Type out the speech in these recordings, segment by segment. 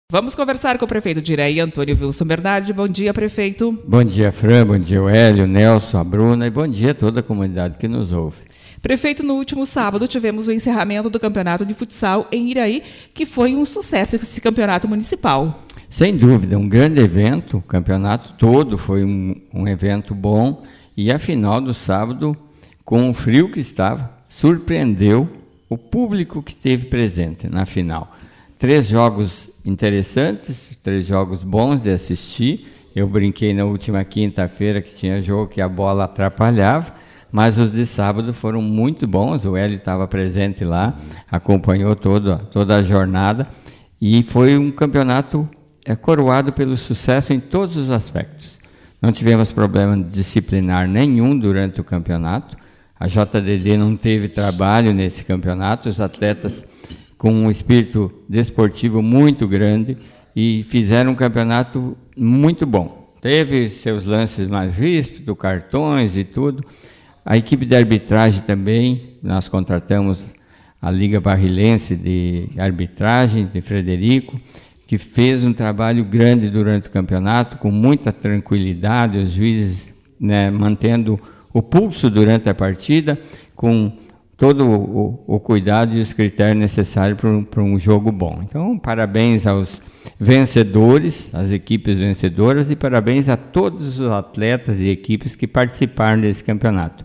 Vamos conversar com o prefeito de Iraí, Antônio Wilson Bernardi. Bom dia, prefeito. Bom dia, Fran. Bom dia, o Hélio, o Nelson, a Bruna e bom dia a toda a comunidade que nos ouve. Prefeito, no último sábado tivemos o encerramento do campeonato de futsal em Iraí, que foi um sucesso esse campeonato municipal. Sem dúvida, um grande evento, o campeonato todo foi um evento bom e a final do sábado, com o frio que estava, surpreendeu o público que esteve presente na final. 3 jogos interessantes, 3 jogos bons de assistir. Eu brinquei na última quinta-feira que tinha jogo que a bola atrapalhava, mas os de sábado foram muito bons. O Hélio estava presente lá, acompanhou toda a jornada e foi um campeonato coroado pelo sucesso em todos os aspectos. Não tivemos problema disciplinar nenhum durante o campeonato. A JDD não teve trabalho nesse campeonato, os atletas com um espírito desportivo muito grande e fizeram um campeonato muito bom. Teve seus lances mais ríspidos, cartões e tudo. A equipe de arbitragem também, nós contratamos a Liga Barrilense de Arbitragem, de Frederico, que fez um trabalho grande durante o campeonato, com muita tranquilidade, os juízes mantendo o pulso durante a partida, com todo o cuidado e os critérios necessários para um jogo bom. Então, parabéns aos vencedores, às equipes vencedoras, e parabéns a todos os atletas e equipes que participaram desse campeonato.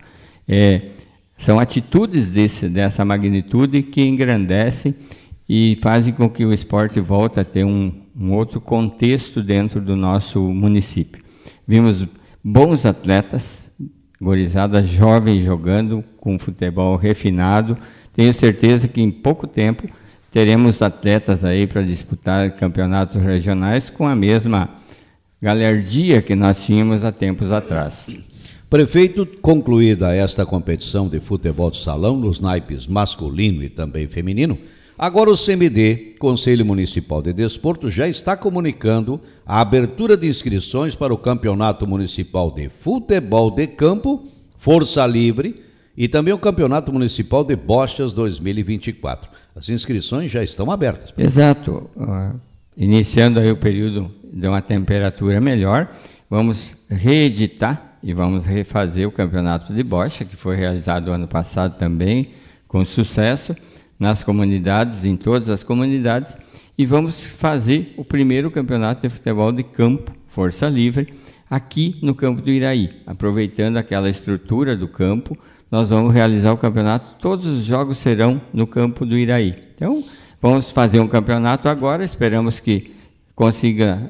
São atitudes dessa magnitude que engrandecem e fazem com que o esporte volte a ter um outro contexto dentro do nosso município. Vimos bons atletas, gurizada jovem jogando com futebol refinado. Tenho certeza que em pouco tempo teremos atletas aí para disputar campeonatos regionais com a mesma galhardia que nós tínhamos há tempos atrás. Prefeito, concluída esta competição de futebol de salão nos naipes masculino e também feminino, agora o CMD, Conselho Municipal de Desporto, já está comunicando a abertura de inscrições para o Campeonato Municipal de Futebol de Campo, Força Livre e também o Campeonato Municipal de Bochas 2024. As inscrições já estão abertas. Exato. Iniciando aí o período de uma temperatura melhor, vamos reeditar e vamos refazer o Campeonato de Bocha, que foi realizado ano passado também, com sucesso, nas comunidades, em todas as comunidades, e vamos fazer o primeiro campeonato de futebol de campo, Força Livre, aqui no campo do Iraí. Aproveitando aquela estrutura do campo, nós vamos realizar o campeonato, todos os jogos serão no campo do Iraí. Então, vamos fazer um campeonato agora, esperamos que consiga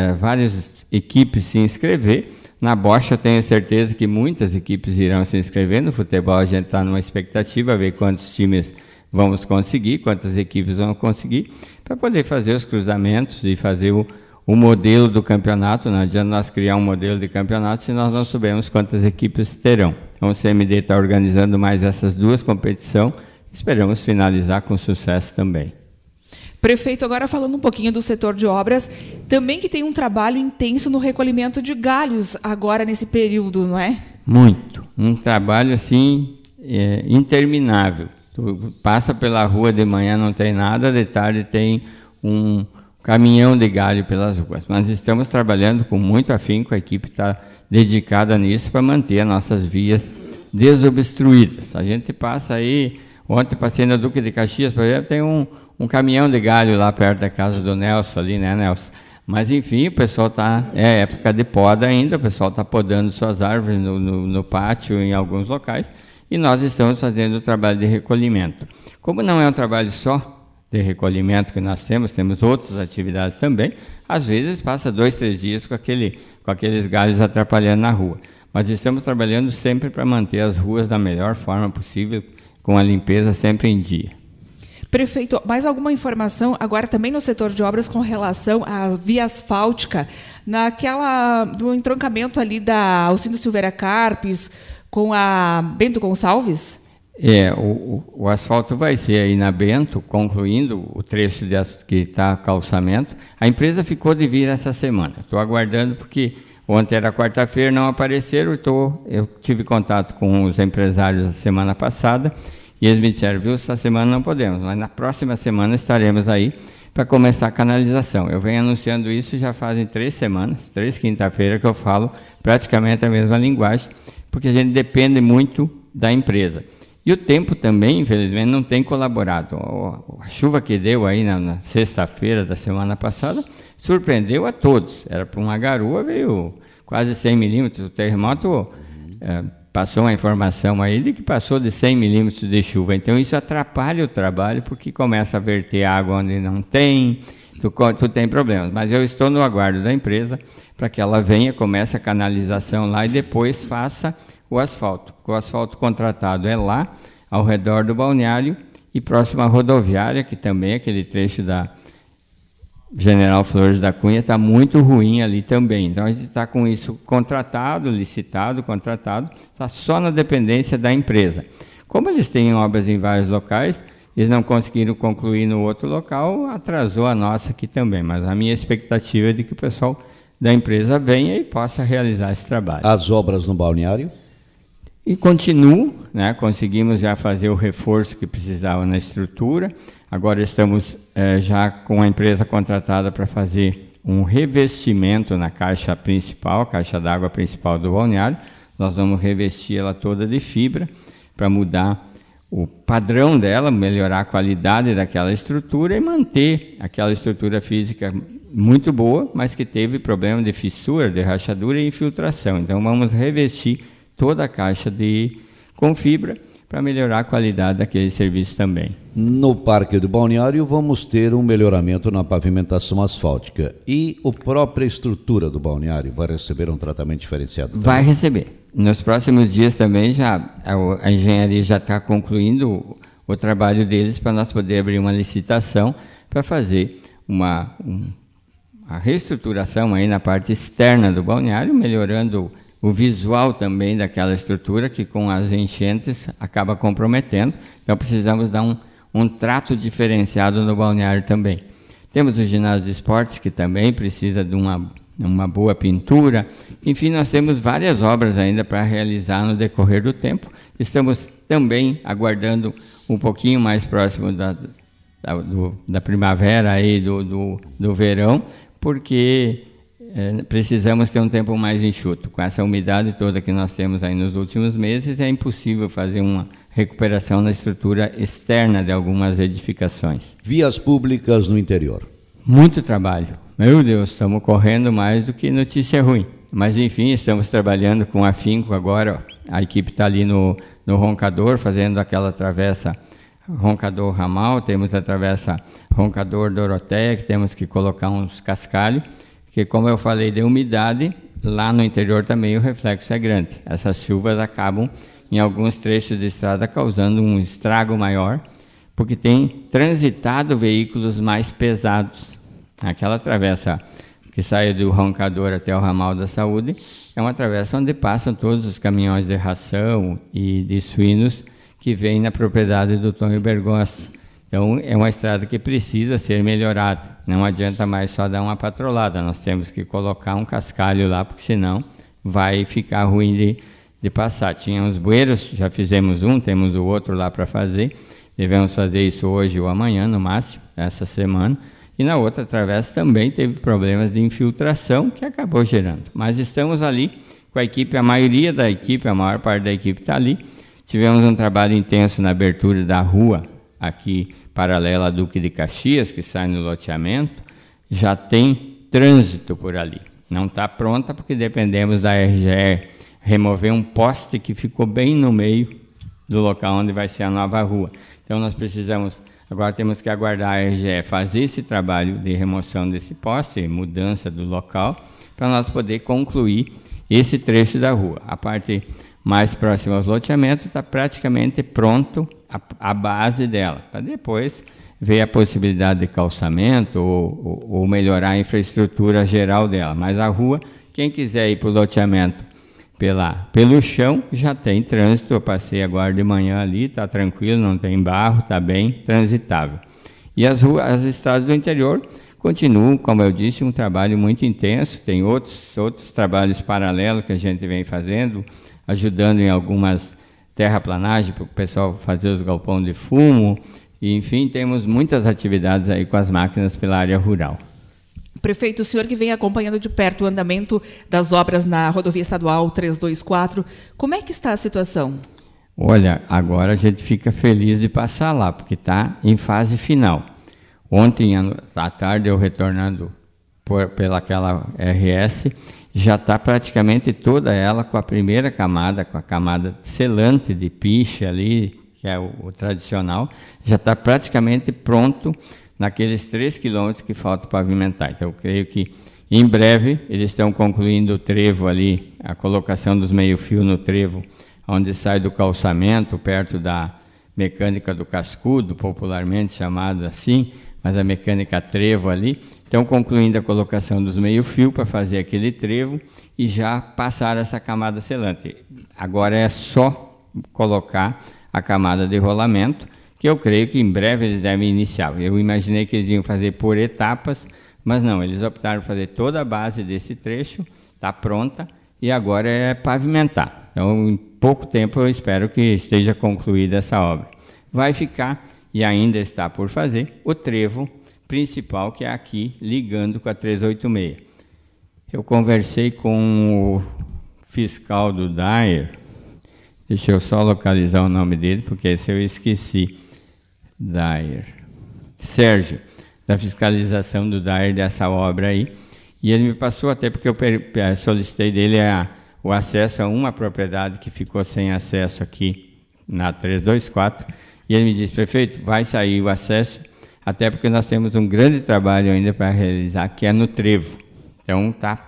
várias equipes se inscrever. Na Bocha, tenho certeza que muitas equipes irão se inscrever. No futebol, a gente está numa expectativa, ver quantos times vamos conseguir, quantas equipes vão conseguir, para poder fazer os cruzamentos e fazer o modelo do campeonato. Não adianta nós criar um modelo de campeonato se nós não soubermos quantas equipes terão. Então, o CMD está organizando mais essas 2 competições, esperamos finalizar com sucesso também. Prefeito, agora falando um pouquinho do setor de obras, também que tem um trabalho intenso no recolhimento de galhos agora nesse período, não é? Muito. Um trabalho assim interminável. Tu passa pela rua de manhã, não tem nada, de tarde tem um caminhão de galho pelas ruas. Mas estamos trabalhando com muito afinco, a equipe está dedicada nisso para manter as nossas vias desobstruídas. A gente passa aí, ontem passei na Duque de Caxias, por exemplo, tem um caminhão de galho lá perto da casa do Nelson ali, né, Nelson? Mas enfim, o pessoal está, é época de poda ainda, o pessoal está podando suas árvores no pátio, em alguns locais, e nós estamos fazendo o trabalho de recolhimento. Como não é um trabalho só de recolhimento que nós temos outras atividades também, às vezes passa 2, 3 dias com aqueles galhos atrapalhando na rua. Mas estamos trabalhando sempre para manter as ruas da melhor forma possível, com a limpeza sempre em dia. Prefeito, mais alguma informação agora também no setor de obras com relação à via asfáltica, do entroncamento ali da Alcindo Silveira Carpes com a Bento Gonçalves? O asfalto vai ser aí na Bento, concluindo o trecho que está calçamento. A empresa ficou de vir essa semana. Estou aguardando porque ontem era quarta-feira, não apareceram. Eu tive contato com os empresários a semana passada e eles me disseram, viu, essa semana não podemos, mas na próxima semana estaremos aí para começar a canalização. Eu venho anunciando isso já fazem 3 semanas, 3 quinta-feiras que eu falo praticamente a mesma linguagem, porque a gente depende muito da empresa. E o tempo também, infelizmente, não tem colaborado. A chuva que deu aí na sexta-feira da semana passada surpreendeu a todos. Era para uma garoa, veio quase 100 milímetros. O terremoto passou uma informação aí de que passou de 100 milímetros de chuva. Então isso atrapalha o trabalho, porque começa a verter água onde não tem, tu tem problemas. Mas eu estou no aguardo da empresa para que ela venha, comece a canalização lá e depois faça o asfalto. O asfalto contratado é lá, ao redor do balneário e próximo à rodoviária, que também aquele trecho da General Flores da Cunha está muito ruim ali também. Então a gente está com isso contratado, licitado, contratado, está só na dependência da empresa. Como eles têm obras em vários locais, eles não conseguiram concluir no outro local, atrasou a nossa aqui também. Mas a minha expectativa é de que o pessoal da empresa venha e possa realizar esse trabalho. As obras no balneário? E continuo, né? Conseguimos já fazer o reforço que precisava na estrutura. Agora estamos já com a empresa contratada para fazer um revestimento na caixa principal, a caixa d'água principal do balneário. Nós vamos revestir ela toda de fibra para mudar o padrão dela, melhorar a qualidade daquela estrutura e manter aquela estrutura física muito boa, mas que teve problema de fissura, de rachadura e infiltração. Então vamos revestir toda a caixa com fibra para melhorar a qualidade daquele serviço também. No Parque do Balneário vamos ter um melhoramento na pavimentação asfáltica. E a própria estrutura do balneário vai receber um tratamento diferenciado? Também? Vai receber. Nos próximos dias também a engenharia já está concluindo o trabalho deles para nós poder abrir uma licitação para fazer a reestruturação aí na parte externa do balneário, melhorando o visual também daquela estrutura que com as enchentes acaba comprometendo. Então precisamos dar um trato diferenciado no balneário também. Temos o ginásio de esportes que também precisa de uma boa pintura. Enfim, nós temos várias obras ainda para realizar no decorrer do tempo. Estamos também aguardando um pouquinho mais próximo da primavera aí do verão, porque precisamos ter um tempo mais enxuto. Com essa umidade toda que nós temos aí nos últimos meses, é impossível fazer uma recuperação na estrutura externa de algumas edificações. Vias públicas no interior. Muito trabalho. Meu Deus, estamos correndo mais do que notícia ruim. Mas enfim, estamos trabalhando com afinco agora. A equipe está ali no Roncador, fazendo aquela travessa Roncador-Ramal, temos a travessa Roncador-Doroteia, que temos que colocar uns cascalhos, porque como eu falei de umidade, lá no interior também o reflexo é grande. Essas chuvas acabam em alguns trechos de estrada causando um estrago maior, porque tem transitado veículos mais pesados. Aquela travessa que sai do Roncador até o Ramal da Saúde é uma travessa onde passam todos os caminhões de ração e de suínos que vêm na propriedade do Tonho Bergossa. Então é uma estrada que precisa ser melhorada. Não adianta mais só dar uma patrolada, nós temos que colocar um cascalho lá, porque senão vai ficar ruim de passar. Tinha uns bueiros, já fizemos um, temos o outro lá para fazer. Devemos fazer isso hoje ou amanhã, no máximo, essa semana. E na outra travessa também teve problemas de infiltração que acabou gerando. Mas estamos ali com a equipe, a maioria da equipe, a maior parte da equipe está ali. Tivemos um trabalho intenso na abertura da rua aqui paralela a Duque de Caxias, que sai no loteamento. Já tem trânsito por ali. Não está pronta porque dependemos da RGE remover um poste que ficou bem no meio do local onde vai ser a nova rua. Então nós precisamos... Agora temos que aguardar a RGE fazer esse trabalho de remoção desse poste, mudança do local, para nós poder concluir esse trecho da rua. A parte mais próxima aos loteamentos está praticamente pronto a base dela, para depois ver a possibilidade de calçamento ou melhorar a infraestrutura geral dela. Mas a rua, quem quiser ir para o loteamento pelo chão, já tem trânsito. Eu passei agora de manhã ali, está tranquilo, não tem barro, está bem transitável. E as estradas do interior continuam, como eu disse, um trabalho muito intenso. Tem outros trabalhos paralelos que a gente vem fazendo, ajudando em algumas terraplanagens para o pessoal fazer os galpões de fumo. E, enfim, temos muitas atividades aí com as máquinas pela área rural. Prefeito, o senhor que vem acompanhando de perto o andamento das obras na rodovia estadual 324, como é que está a situação? Olha, agora a gente fica feliz de passar lá, porque está em fase final. Ontem à tarde, eu retornando pelaquela RS, já está praticamente toda ela com a primeira camada, com a camada selante de piche ali, que é o tradicional, já está praticamente pronto naqueles 3 quilômetros que falta pavimentar. Então, eu creio que em breve eles estão concluindo o trevo ali, a colocação dos meio-fio no trevo, onde sai do calçamento, perto da mecânica do cascudo, popularmente chamado assim, mas a mecânica trevo ali. Estão concluindo a colocação dos meio-fio para fazer aquele trevo e já passar essa camada selante. Agora é só colocar a camada de rolamento, que eu creio que em breve eles devem iniciar. Eu imaginei que eles iam fazer por etapas, mas não, eles optaram por fazer toda a base desse trecho, está pronta, e agora é pavimentar. Então, em pouco tempo, eu espero que esteja concluída essa obra. Vai ficar, e ainda está por fazer, o trevo principal, que é aqui, ligando com a 386. Eu conversei com o fiscal do DAER, deixa eu só localizar o nome dele, porque esse eu esqueci. DAER. Sérgio, da fiscalização do DAER dessa obra aí. E ele me passou, até porque eu solicitei dele o acesso a uma propriedade que ficou sem acesso aqui na 324. E ele me disse, prefeito, vai sair o acesso, até porque nós temos um grande trabalho ainda para realizar, que é no trevo. Então,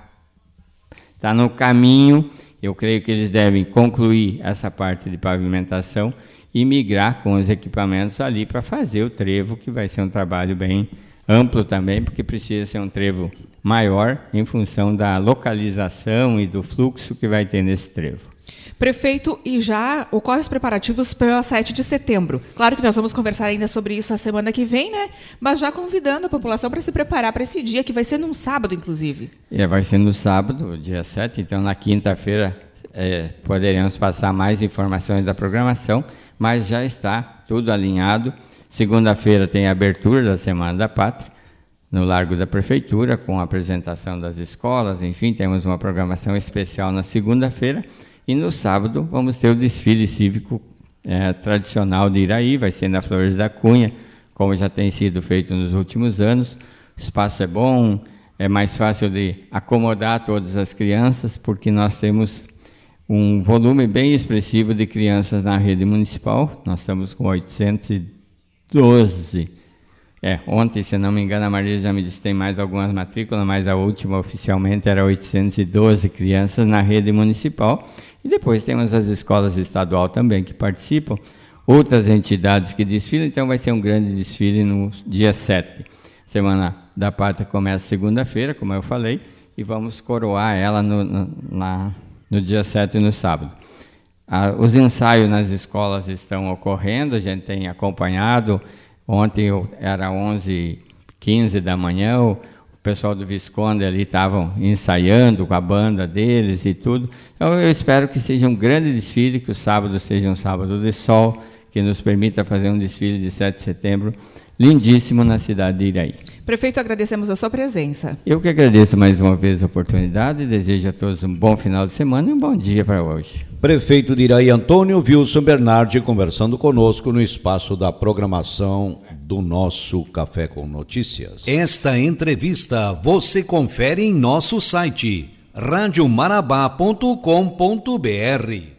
tá no caminho. Eu creio que eles devem concluir essa parte de pavimentação e migrar com os equipamentos ali para fazer o trevo, que vai ser um trabalho bem amplo também, porque precisa ser um trevo maior em função da localização e do fluxo que vai ter nesse trevo. Prefeito, e já ocorrem os preparativos para 7 de setembro. Claro que nós vamos conversar ainda sobre isso a semana que vem, né? Mas já convidando a população para se preparar para esse dia, que vai ser num sábado, inclusive. Vai ser no sábado, dia 7, então na quinta-feira poderemos passar mais informações da programação, mas já está tudo alinhado. Segunda-feira tem a abertura da Semana da Pátria, no Largo da Prefeitura, com a apresentação das escolas, enfim, temos uma programação especial na segunda-feira. E no sábado vamos ter o desfile cívico tradicional de Iraí, vai ser na Flores da Cunha, como já tem sido feito nos últimos anos. O espaço é bom, é mais fácil de acomodar todas as crianças, porque nós temos um volume bem expressivo de crianças na rede municipal. Nós estamos com 812. Ontem, se não me engano, a Maria já me disse que tem mais algumas matrículas, mas a última oficialmente era 812 crianças na rede municipal. E depois temos as escolas estaduais também que participam, outras entidades que desfilam, então vai ser um grande desfile no dia 7. Semana da Pátria começa segunda-feira, como eu falei, e vamos coroar ela no dia 7, no sábado. Os ensaios nas escolas estão ocorrendo, a gente tem acompanhado. Ontem era 11h15 da manhã, o pessoal do Visconde ali estavam ensaiando com a banda deles e tudo. Então eu espero que seja um grande desfile, que o sábado seja um sábado de sol, que nos permita fazer um desfile de 7 de setembro lindíssimo na cidade de Iraí. Prefeito, agradecemos a sua presença. Eu que agradeço mais uma vez a oportunidade e desejo a todos um bom final de semana e um bom dia para hoje. Prefeito de Iraí, Antônio Wilson Bernardi, conversando conosco no espaço da programação do nosso Café com Notícias. Esta entrevista você confere em nosso site radiomarabá.com.br.